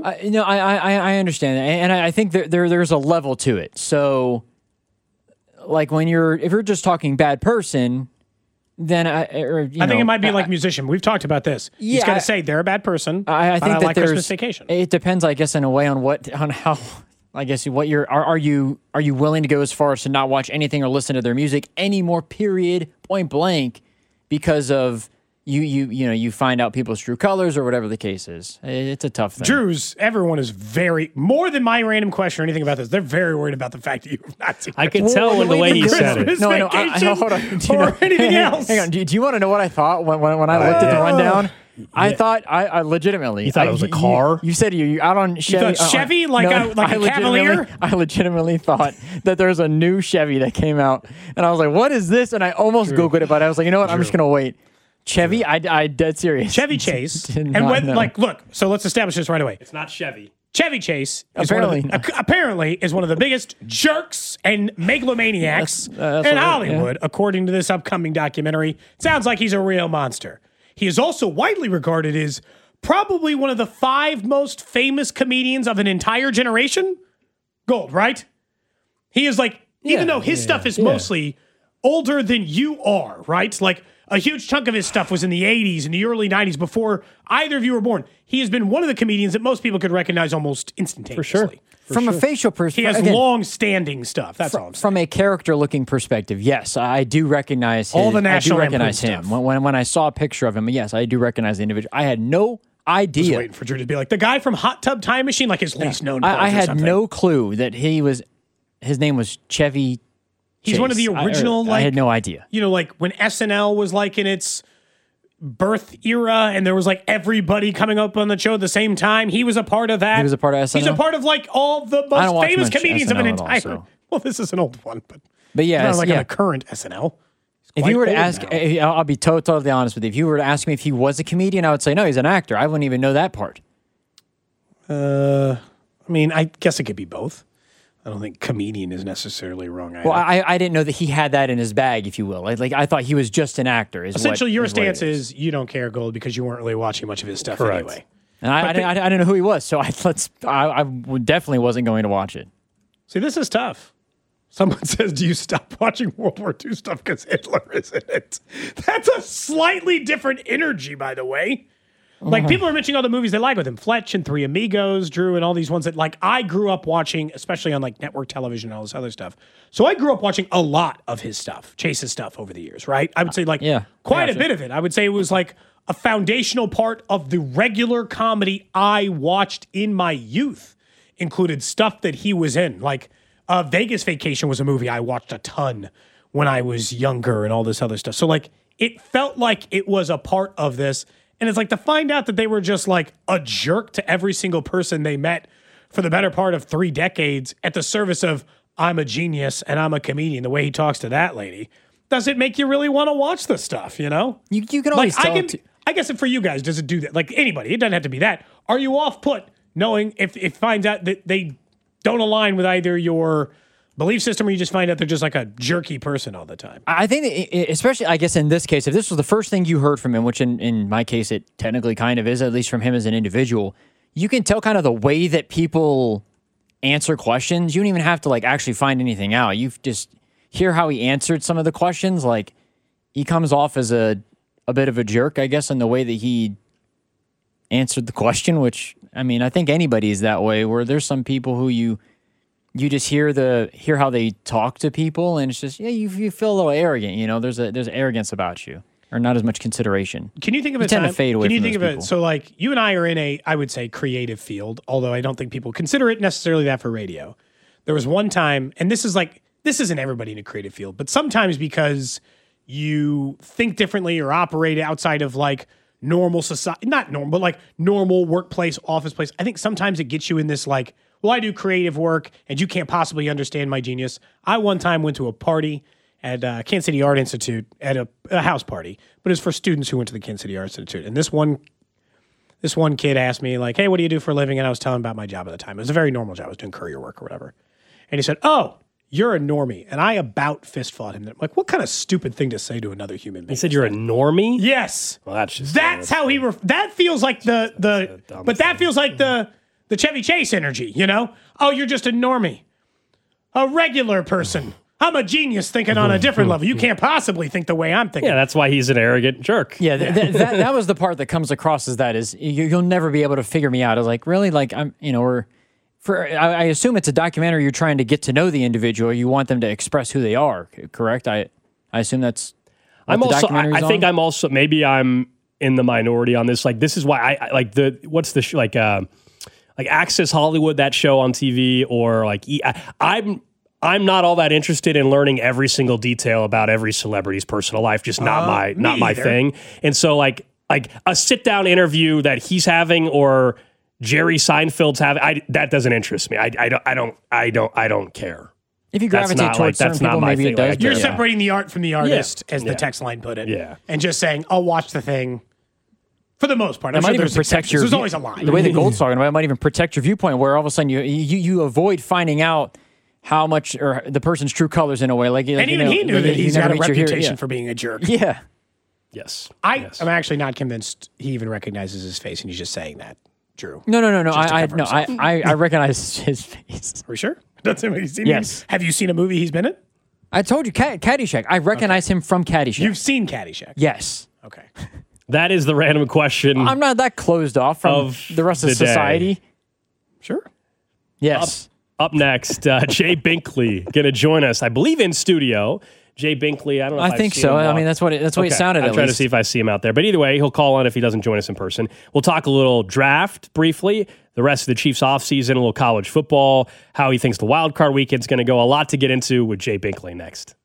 I understand that, and I think there's a level to it. So, like if you're just talking bad person, then I think it might be like musician. We've talked about this. You just got to say they're a bad person. I think that like there's Christmas Vacation. It depends, I guess, in a way on how. I guess what are you willing to go as far as to not watch anything or listen to their music anymore? Period. Point blank, because of you find out people's true colors or whatever the case is. It's a tough thing. Drew's, everyone is very, more than my random question or anything about this, they're very worried about the fact that you have not seen I can tell in the way he said it. No, hold on. Or anything else. Hang on. Do you want to know what I thought when I looked at the rundown? I thought I legitimately. You thought it was a car? You said you out on Chevy. You thought Chevy like a Cavalier? I legitimately thought that there was a new Chevy that came out, and I was like, "What is this?" And I almost Googled it, but I was like, "You know what? I'm just gonna wait." Chevy, I dead serious. Chevy Chase, and when look, so let's establish this right away. It's not Chevy. Chevy Chase is Apparently is one of the biggest jerks and megalomaniacs in Hollywood, according to this upcoming documentary. Sounds like he's a real monster. He is also widely regarded as probably one of the 5 most famous comedians of an entire generation. Gold, right? He is like, even though his stuff is mostly older than you are, right? Like a huge chunk of his stuff was in the 80s and the early 90s before either of you were born. He has been one of the comedians that most people could recognize almost instantaneously. For sure. From a facial perspective, he has long-standing stuff. That's all I'm saying. From a character-looking perspective, yes, I do recognize his, all the national I do recognize him. When I saw a picture of him, yes, I do recognize the individual. I had no idea. I was waiting for Drew to be like, the guy from Hot Tub Time Machine, like his least known part I had something. no clue that his name was Chevy He's Chase. one of the original, I had no idea. You know, like when SNL was like in its birth era and there was like everybody coming up on the show at the same time. He was a part of that. He was a part of SNL? He's a part of like all the I don't most watch famous much comedians of an SNL at entire. all, so. Well, this is an old one, but yeah, not like yeah. on a current SNL. If you were to old ask, now. I'll be totally honest with you. If you were to ask me if he was a comedian, I would say no, he's an actor. I wouldn't even know that part. I mean, I guess it could be both. I don't think comedian is necessarily wrong either. Well, I didn't know that he had that in his bag, if you will. Like I thought he was just an actor. Essentially, your stance is you don't care, Gold, because you weren't really watching much of his stuff Correct. anyway. And I didn't know who he was, so I definitely wasn't going to watch it. See, this is tough. Someone says, do you stop watching World War II stuff because Hitler is in it? That's a slightly different energy, by the way. Like, people are mentioning all the movies they like with him. Fletch and Three Amigos, Drew, and all these ones that, like, I grew up watching, especially on, like, network television and all this other stuff. So I grew up watching a lot of his stuff, Chase's stuff over the years, right? I would say, like, quite a bit of it. I would say it was, like, a foundational part of the regular comedy I watched in my youth. Included stuff that he was in. Like, Vegas Vacation was a movie I watched a ton when I was younger and all this other stuff. So, like, it felt like it was a part of this. And it's like to find out that they were just like a jerk to every single person they met for the better part of 3 decades at the service of I'm a genius and I'm a comedian. The way he talks to that lady, does it make you really want to watch this stuff? You know, you can always tell. I guess for you guys, does it do that? Like anybody, it doesn't have to be that. Are you off put knowing if it finds out that they don't align with either your belief system, or you just find out they're just like a jerky person all the time? I think, especially, I guess in this case, if this was the first thing you heard from him, which in my case it technically kind of is, at least from him as an individual, you can tell kind of the way that people answer questions. You don't even have to like actually find anything out. You just hear how he answered some of the questions. Like, he comes off as a bit of a jerk, I guess, in the way that he answered the question, which, I mean, I think anybody is that way, where there's some people who you just hear how they talk to people, and it's just, yeah, you feel a little arrogant, you know, there's arrogance about you, or not as much consideration. Can you think of a tend time? to fade away Can you from think those of people. it? So, like, you and I are in a, I would say, creative field, although I don't think people consider it necessarily that for radio. There was one time, and this isn't everybody in a creative field, but sometimes because you think differently or operate outside of like normal society, not normal, but like normal workplace, office place. I think sometimes it gets you in this like, well, I do creative work and you can't possibly understand my genius. I one time went to a party at Kansas City Art Institute at a house party, but it's for students who went to the Kansas City Art Institute. And this one kid asked me like, hey, what do you do for a living? And I was telling him about my job at the time. It was a very normal job. I was doing courier work or whatever. And he said, oh, you're a normie. And I about fist fought him. I'm like, what kind of stupid thing to say to another human being? He said you're a normie? Yes. Well, that's how he, that feels like that feels like the Chevy Chase energy, you know? Oh, you're just a normie. A regular person. I'm a genius thinking on a different level. You can't possibly think the way I'm thinking. Yeah, that's why he's an arrogant jerk. Yeah, that was the part that comes across as that is you'll never be able to figure me out. I was like, really? Like, I'm, you know, I assume it's a documentary. You're trying to get to know the individual. You want them to express who they are, correct? I assume that's what the documentary's I think on? I'm also, maybe I'm in the minority on this. Like, this is why I like what's the like Access Hollywood, that show on TV, or like, I'm not all that interested in learning every single detail about every celebrity's personal life. Just not my thing. And so like a sit down interview that he's having or Jerry Seinfeld's having, that doesn't interest me. I don't care. If you gravitate towards certain people, maybe it does. You're separating the art from the artist, as the text line put it. Yeah. And just saying, I'll watch the thing for the most part. It might even protect your. There's always a line. The way that Gold's talking about it might even protect your viewpoint, where all of a sudden you avoid finding out how much or the person's true colors in a way. Like, and even he knew that he's got a reputation for being a jerk. Yeah. Yes. I'm actually not convinced he even recognizes his face, and he's just saying that. Drew. No. I recognize his face. Are we sure? That's him. Yes. Have you seen a movie he's been in? I told you, Caddyshack. I recognize him from Caddyshack. You've seen Caddyshack? Yes. Okay. That is the random question. I'm not that closed off from the rest of society. Sure. Yes. Up next, Jay Binkley going to join us, I believe, in studio. Jay Binkley, I don't know if I think so. I mean, that's what it sounded. I'll try to see if I see him out there. But either way, he'll call on if he doesn't join us in person. We'll talk a little draft briefly, the rest of the Chiefs offseason, a little college football, how he thinks the wild card weekend's going to go. A lot to get into with Jay Binkley next.